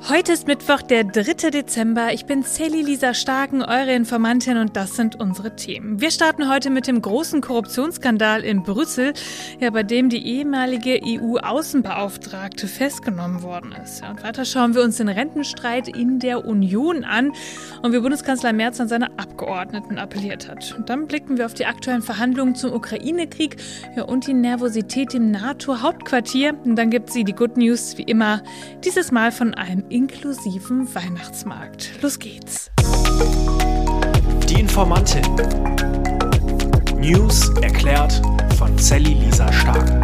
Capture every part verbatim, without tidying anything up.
Heute ist Mittwoch, der dritte Dezember. Ich bin Sally Lisa Starken, eure Informantin, und das sind unsere Themen. Wir starten heute mit dem großen Korruptionsskandal in Brüssel, ja, bei dem die ehemalige E U-Außenbeauftragte festgenommen worden ist. Ja, und weiter schauen wir uns den Rentenstreit in der Union an und wie Bundeskanzler Merz an seine Abgeordneten appelliert hat. Und dann blicken wir auf die aktuellen Verhandlungen zum Ukraine-Krieg, ja, und die Nervosität im NATO-Hauptquartier. Und dann gibt sie die Good News, wie immer, dieses Mal von einem inklusiven Weihnachtsmarkt. Los geht's. Die Informantin. News erklärt von Sally Lisa Starken.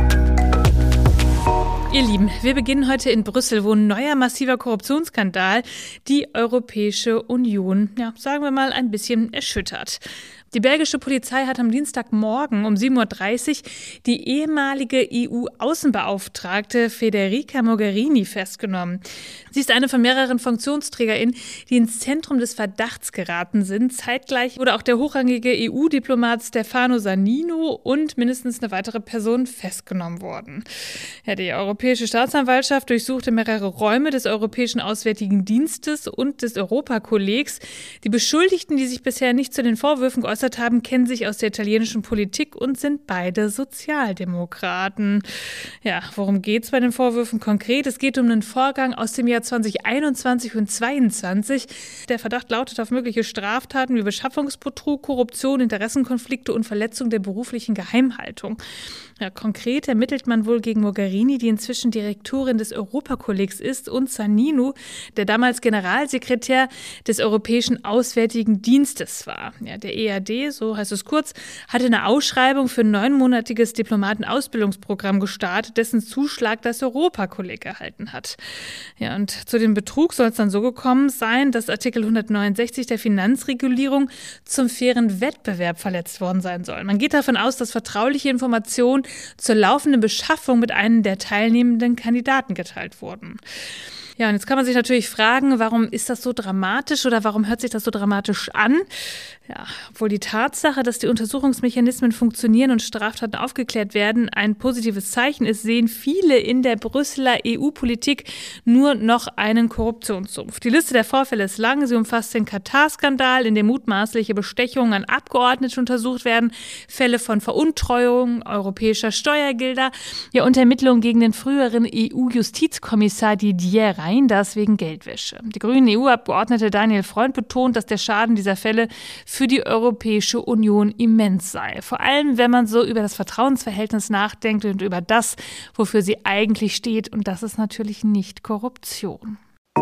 Ihr Lieben, wir beginnen heute in Brüssel, wo ein neuer massiver Korruptionsskandal die Europäische Union, ja, sagen wir mal, ein bisschen erschüttert. Die belgische Polizei hat am Dienstagmorgen um sieben Uhr dreißig die ehemalige E U-Außenbeauftragte Federica Mogherini festgenommen. Sie ist eine von mehreren FunktionsträgerInnen, die ins Zentrum des Verdachts geraten sind. Zeitgleich wurde auch der hochrangige E U-Diplomat Stefano Sannino und mindestens eine weitere Person festgenommen worden. Ja, die Europäische Staatsanwaltschaft durchsuchte mehrere Räume des Europäischen Auswärtigen Dienstes und des Europakollegs. Die Beschuldigten, die sich bisher nicht zu den Vorwürfen geäußert haben, kennen sich aus der italienischen Politik und sind beide Sozialdemokraten. Ja, worum geht's bei den Vorwürfen konkret? Es geht um einen Vorgang aus dem Jahr zweitausendeinundzwanzig und zweitausendzweiundzwanzig. Der Verdacht lautet auf mögliche Straftaten wie Beschaffungsbetrug, Korruption, Interessenkonflikte und Verletzung der beruflichen Geheimhaltung. Ja, konkret ermittelt man wohl gegen Mogherini, die inzwischen Direktorin des Europakollegs ist, und Sannino, der damals Generalsekretär des Europäischen Auswärtigen Dienstes war. Ja, der E A D, so heißt es kurz, hatte eine Ausschreibung für ein neunmonatiges Diplomatenausbildungsprogramm gestartet, dessen Zuschlag das Europakolleg erhalten hat. Ja, und zu dem Betrug soll es dann so gekommen sein, dass Artikel hundertneunundsechzig der Finanzregulierung zum fairen Wettbewerb verletzt worden sein soll. Man geht davon aus, dass vertrauliche Informationen zur laufenden Beschaffung mit einem der teilnehmenden Kandidaten geteilt wurden. Ja, und jetzt kann man sich natürlich fragen, warum ist das so dramatisch oder warum hört sich das so dramatisch an? Ja, obwohl die Tatsache, dass die Untersuchungsmechanismen funktionieren und Straftaten aufgeklärt werden, ein positives Zeichen ist, sehen viele in der Brüsseler E U-Politik nur noch einen Korruptionssumpf. Die Liste der Vorfälle ist lang. Sie umfasst den Katar-Skandal, in dem mutmaßliche Bestechungen an Abgeordnete untersucht werden, Fälle von Veruntreuung europäischer Steuergelder, ja, und Ermittlungen gegen den früheren E U-Justizkommissar Didier Reynders wegen Geldwäsche. Die grünen E U-Abgeordnete Daniel Freund betont, dass der Schaden dieser Fälle für die Europäische Union immens sei. Vor allem, wenn man so über das Vertrauensverhältnis nachdenkt und über das, wofür sie eigentlich steht. Und das ist natürlich nicht Korruption.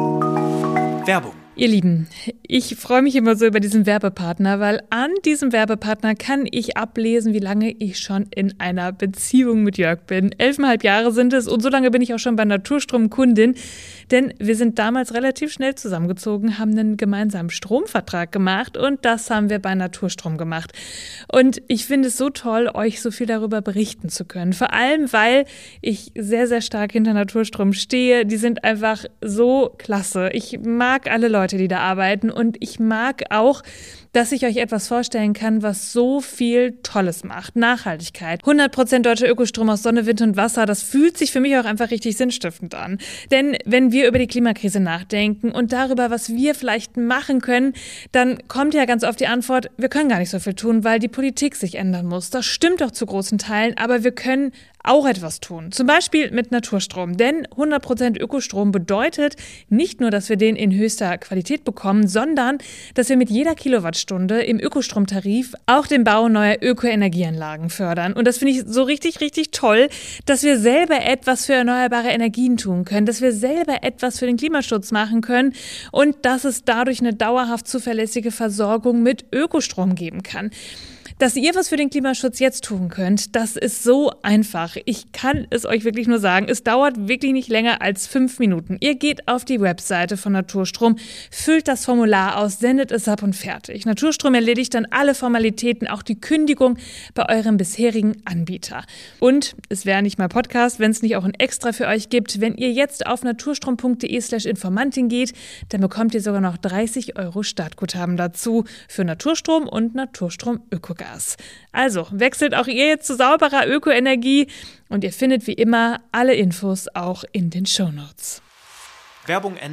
Werbung. Ihr Lieben, ich freue mich immer so über diesen Werbepartner, weil an diesem Werbepartner kann ich ablesen, wie lange ich schon in einer Beziehung mit Jörg bin. Elfeinhalb Jahre sind es und so lange bin ich auch schon bei Naturstrom Kundin, denn wir sind damals relativ schnell zusammengezogen, haben einen gemeinsamen Stromvertrag gemacht und das haben wir bei Naturstrom gemacht. Und ich finde es so toll, euch so viel darüber berichten zu können, vor allem, weil ich sehr, sehr stark hinter Naturstrom stehe. Die sind einfach so klasse. Ich mag alle Leute, die da arbeiten, und ich mag auch, dass ich euch etwas vorstellen kann, was so viel Tolles macht. Nachhaltigkeit. hundert Prozent deutscher Ökostrom aus Sonne, Wind und Wasser, das fühlt sich für mich auch einfach richtig sinnstiftend an. Denn wenn wir über die Klimakrise nachdenken und darüber, was wir vielleicht machen können, dann kommt ja ganz oft die Antwort, wir können gar nicht so viel tun, weil die Politik sich ändern muss. Das stimmt doch zu großen Teilen, aber wir können auch etwas tun. Zum Beispiel mit Naturstrom. Denn hundert Prozent Ökostrom bedeutet nicht nur, dass wir den in höchster Qualität bekommen, sondern dass wir mit jeder Kilowattstunde im Ökostromtarif auch den Bau neuer Ökoenergieanlagen fördern. Und das finde ich so richtig, richtig toll, dass wir selber etwas für erneuerbare Energien tun können, dass wir selber etwas für den Klimaschutz machen können und dass es dadurch eine dauerhaft zuverlässige Versorgung mit Ökostrom geben kann. Dass ihr was für den Klimaschutz jetzt tun könnt, das ist so einfach. Ich kann es euch wirklich nur sagen, es dauert wirklich nicht länger als fünf Minuten. Ihr geht auf die Webseite von Naturstrom, füllt das Formular aus, sendet es ab und fertig. Naturstrom erledigt dann alle Formalitäten, auch die Kündigung bei eurem bisherigen Anbieter. Und es wäre nicht mal Podcast, wenn es nicht auch ein Extra für euch gibt. Wenn ihr jetzt auf naturstrom.de slash Informantin geht, dann bekommt ihr sogar noch dreißig Euro Startguthaben dazu für Naturstrom und Naturstrom Ökogas. Also wechselt auch ihr jetzt zu sauberer Ökoenergie und ihr findet wie immer alle Infos auch in den Shownotes. Werbung Ende.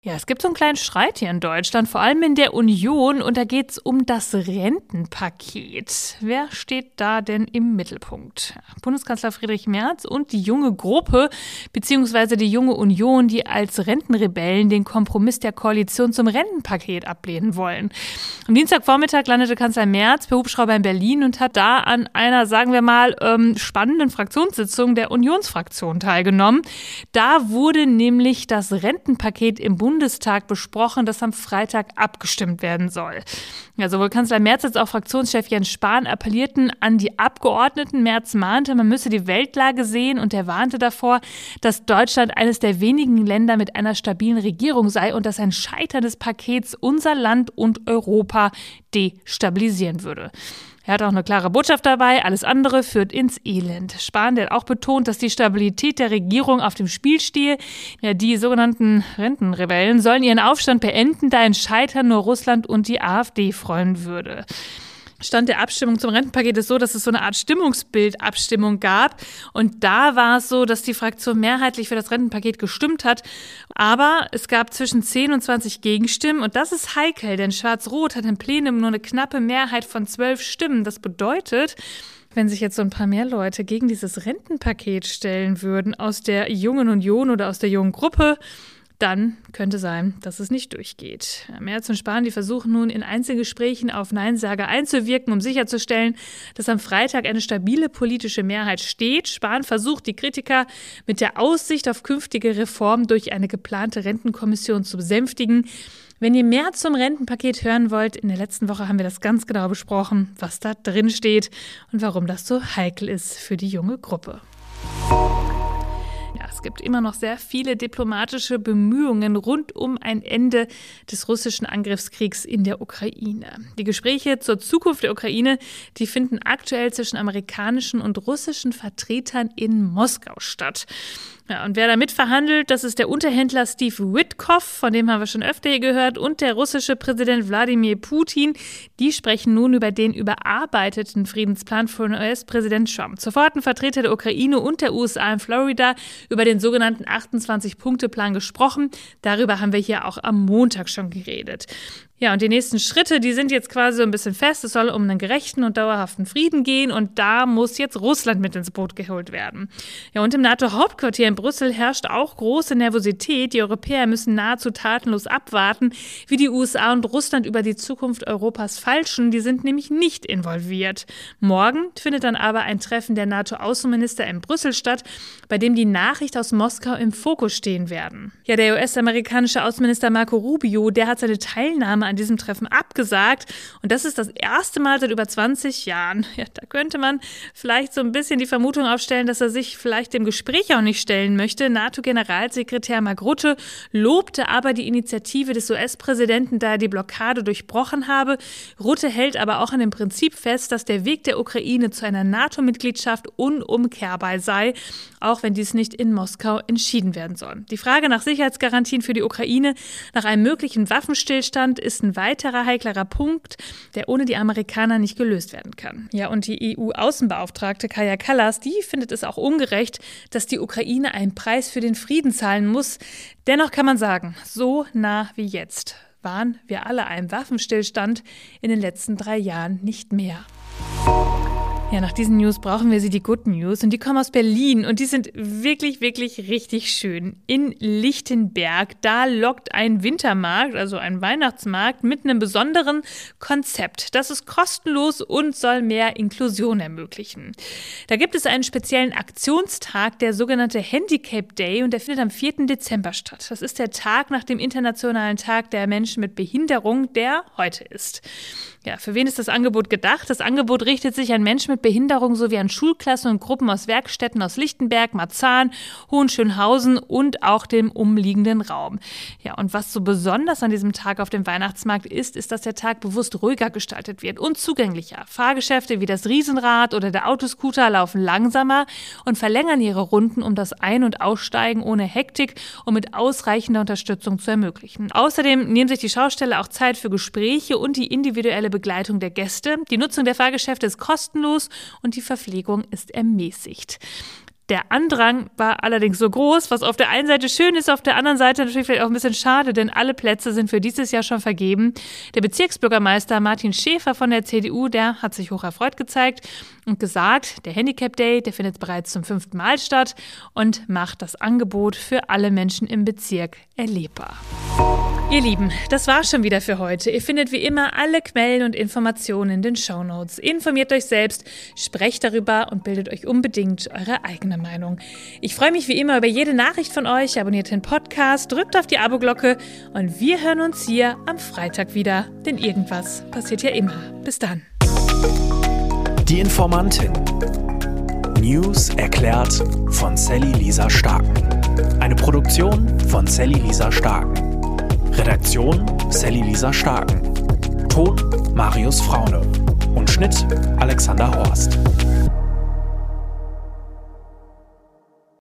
Ja, es gibt so einen kleinen Streit hier in Deutschland, vor allem in der Union, und da geht es um das Rentenpaket. Wer steht da denn im Mittelpunkt? Bundeskanzler Friedrich Merz und die junge Gruppe, beziehungsweise die junge Union, die als Rentenrebellen den Kompromiss der Koalition zum Rentenpaket ablehnen wollen. Am Dienstagvormittag landete Kanzler Merz per Hubschrauber in Berlin und hat da an einer, sagen wir mal, ähm, spannenden Fraktionssitzung der Unionsfraktion teilgenommen. Da wurde nämlich das Rentenpaket im Bundestag Bundestag besprochen, das am Freitag abgestimmt werden soll. Ja, sowohl Kanzler Merz als auch Fraktionschef Jens Spahn appellierten an die Abgeordneten. Merz mahnte, man müsse die Weltlage sehen, und er warnte davor, dass Deutschland eines der wenigen Länder mit einer stabilen Regierung sei und dass ein Scheitern des Pakets unser Land und Europa destabilisieren würde. Er hat auch eine klare Botschaft dabei, alles andere führt ins Elend. Spahn, der hat auch betont, dass die Stabilität der Regierung auf dem Spiel stehe. Ja, die sogenannten Rentenrebellen sollen ihren Aufstand beenden, da ein Scheitern nur Russland und die AfD freuen würde. Stand der Abstimmung zum Rentenpaket ist so, dass es so eine Art Stimmungsbildabstimmung gab. Und da war es so, dass die Fraktion mehrheitlich für das Rentenpaket gestimmt hat. Aber es gab zwischen zehn und zwanzig Gegenstimmen. Und das ist heikel, denn Schwarz-Rot hat im Plenum nur eine knappe Mehrheit von zwölf Stimmen. Das bedeutet, wenn sich jetzt so ein paar mehr Leute gegen dieses Rentenpaket stellen würden aus der Jungen Union oder aus der Jungen Gruppe, dann könnte sein, dass es nicht durchgeht. Merz und Spahn, die versuchen nun in Einzelgesprächen auf Neinsager einzuwirken, um sicherzustellen, dass am Freitag eine stabile politische Mehrheit steht. Spahn versucht, die Kritiker mit der Aussicht auf künftige Reformen durch eine geplante Rentenkommission zu besänftigen. Wenn ihr mehr zum Rentenpaket hören wollt, in der letzten Woche haben wir das ganz genau besprochen, was da drin steht und warum das so heikel ist für die junge Gruppe. Es gibt immer noch sehr viele diplomatische Bemühungen rund um ein Ende des russischen Angriffskriegs in der Ukraine. Die Gespräche zur Zukunft der Ukraine, die finden aktuell zwischen amerikanischen und russischen Vertretern in Moskau statt. Ja, und wer da mitverhandelt, das ist der Unterhändler Steve Witkoff, von dem haben wir schon öfter hier gehört, und der russische Präsident Wladimir Putin. Die sprechen nun über den überarbeiteten Friedensplan von U S-Präsident Trump. Zuvor hatten Vertreter der Ukraine und der U S A in Florida über den sogenannten achtundzwanzig-Punkte-Plan gesprochen. Darüber haben wir hier auch am Montag schon geredet. Ja, und die nächsten Schritte, die sind jetzt quasi so ein bisschen fest. Es soll um einen gerechten und dauerhaften Frieden gehen, und da muss jetzt Russland mit ins Boot geholt werden. Ja, und im NATO-Hauptquartier in Brüssel herrscht auch große Nervosität. Die Europäer müssen nahezu tatenlos abwarten, wie die U S A und Russland über die Zukunft Europas falschen. Die sind nämlich nicht involviert. Morgen findet dann aber ein Treffen der NATO-Außenminister in Brüssel statt, bei dem die Nachricht aus Moskau im Fokus stehen werden. Ja, der U S-amerikanische Außenminister Marco Rubio, der hat seine Teilnahme an diesem Treffen abgesagt. Und das ist das erste Mal seit über zwanzig Jahren. Ja, da könnte man vielleicht so ein bisschen die Vermutung aufstellen, dass er sich vielleicht dem Gespräch auch nicht stellen möchte. NATO-Generalsekretär Mark Rutte lobte aber die Initiative des U S-Präsidenten, da er die Blockade durchbrochen habe. Rutte hält aber auch an dem Prinzip fest, dass der Weg der Ukraine zu einer NATO-Mitgliedschaft unumkehrbar sei, auch wenn dies nicht in Moskau entschieden werden soll. Die Frage nach Sicherheitsgarantien für die Ukraine, nach einem möglichen Waffenstillstand, ist ein weiterer heiklerer Punkt, der ohne die Amerikaner nicht gelöst werden kann. Ja, und die E U-Außenbeauftragte Kaja Kallas, die findet es auch ungerecht, dass die Ukraine einen Preis für den Frieden zahlen muss. Dennoch kann man sagen, so nah wie jetzt waren wir alle einem Waffenstillstand in den letzten drei Jahren nicht mehr. Ja, nach diesen News brauchen wir sie, die Good News. Und die kommen aus Berlin und die sind wirklich, wirklich richtig schön. In Lichtenberg, da lockt ein Wintermarkt, also ein Weihnachtsmarkt, mit einem besonderen Konzept. Das ist kostenlos und soll mehr Inklusion ermöglichen. Da gibt es einen speziellen Aktionstag, der sogenannte Handicap Day, und der findet am vierten Dezember statt. Das ist der Tag nach dem Internationalen Tag der Menschen mit Behinderung, der heute ist. Ja, für wen ist das Angebot gedacht? Das Angebot richtet sich an Menschen mit Behinderung sowie an Schulklassen und Gruppen aus Werkstätten aus Lichtenberg, Marzahn, Hohenschönhausen und auch dem umliegenden Raum. Ja, und was so besonders an diesem Tag auf dem Weihnachtsmarkt ist, ist, dass der Tag bewusst ruhiger gestaltet wird und zugänglicher. Fahrgeschäfte wie das Riesenrad oder der Autoscooter laufen langsamer und verlängern ihre Runden, um das Ein- und Aussteigen ohne Hektik und mit ausreichender Unterstützung zu ermöglichen. Außerdem nehmen sich die Schausteller auch Zeit für Gespräche und die individuelle Begleitung der Gäste. Die Nutzung der Fahrgeschäfte ist kostenlos und die Verpflegung ist ermäßigt. Der Andrang war allerdings so groß, was auf der einen Seite schön ist, auf der anderen Seite natürlich vielleicht auch ein bisschen schade, denn alle Plätze sind für dieses Jahr schon vergeben. Der Bezirksbürgermeister Martin Schäfer von der C D U, der hat sich hoch erfreut gezeigt und gesagt, der Handicap Day, der findet bereits zum fünften Mal statt und macht das Angebot für alle Menschen im Bezirk erlebbar. Ihr Lieben, das war's schon wieder für heute. Ihr findet wie immer alle Quellen und Informationen in den Shownotes. Informiert euch selbst, sprecht darüber und bildet euch unbedingt eure eigene Meinung. Ich freue mich wie immer über jede Nachricht von euch. Abonniert den Podcast, drückt auf die Abo-Glocke und wir hören uns hier am Freitag wieder, denn irgendwas passiert ja immer. Bis dann. Die Informantin. News erklärt von Sally Lisa Starken. Eine Produktion von Sally Lisa Starken. Redaktion Sally Lisa Starken. Ton Marius Fraune. Und Schnitt Alexander Horst.